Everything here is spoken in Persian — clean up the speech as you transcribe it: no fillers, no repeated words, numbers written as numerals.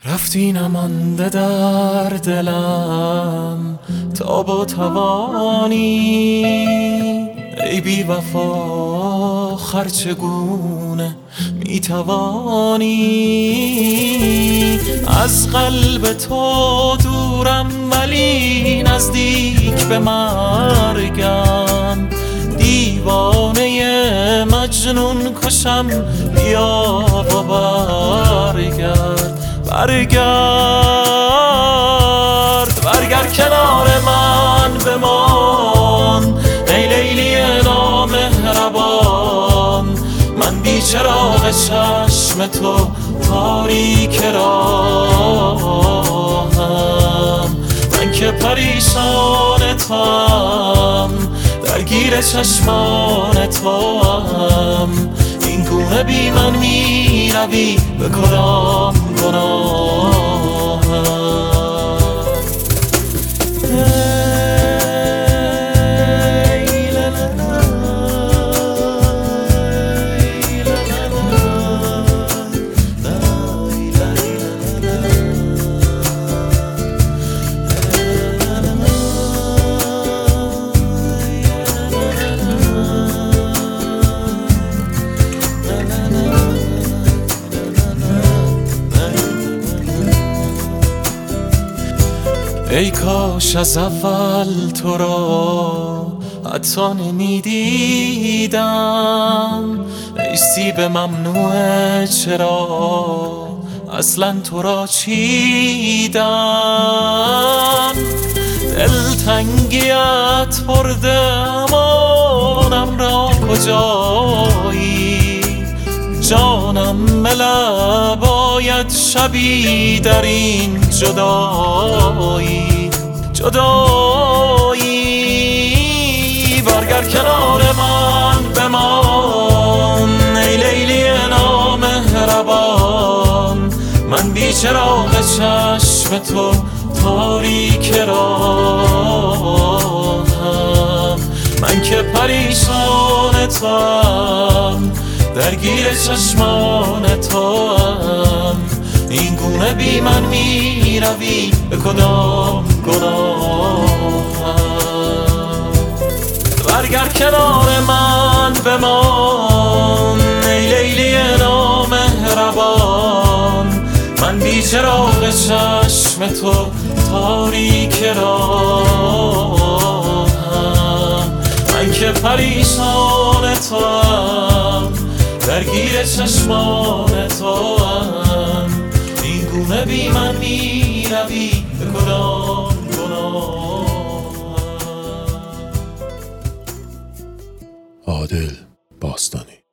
رفتی نمانده در دلم تا با توانی، ای بی وفا خر چگونه می توانی؟ از قلب تو دورم ولی نزدیک به مرگم، دیوانه مجنون کشم، بیا و برگرد کنار من بمان، ای لیلی نامهربان. من بی چراغ چشم تو تاریک راهم، من که پریشان توام، درگیر چشمان توام. این گونه بی من می روی به کدام گناهم؟ ای کاش از اول تو را حتی نمیدیدم، ای سیب ممنوعه چرا اصلا تو را چیدم؟ دلتنگیت برده امانم را کجایی؟ جانم ملأ باید شبی در این جدایی. برگرد کنار من بمان، ای لیلی نامهربان. من بی چراغ چشم تو تاریک راهم، من که پریشان توام، درگیر چشمان توام. این گونه بی من می روی به کدام گناهم؟ برگرد کنار من بمان، ای لیلی نامهربان. من بی چراغ چشم تو تاریک راهم، من که پریشان توام، درگیر چشمان توام. این گونه بی من می روی به کدام گناهم؟ عادل باستانی.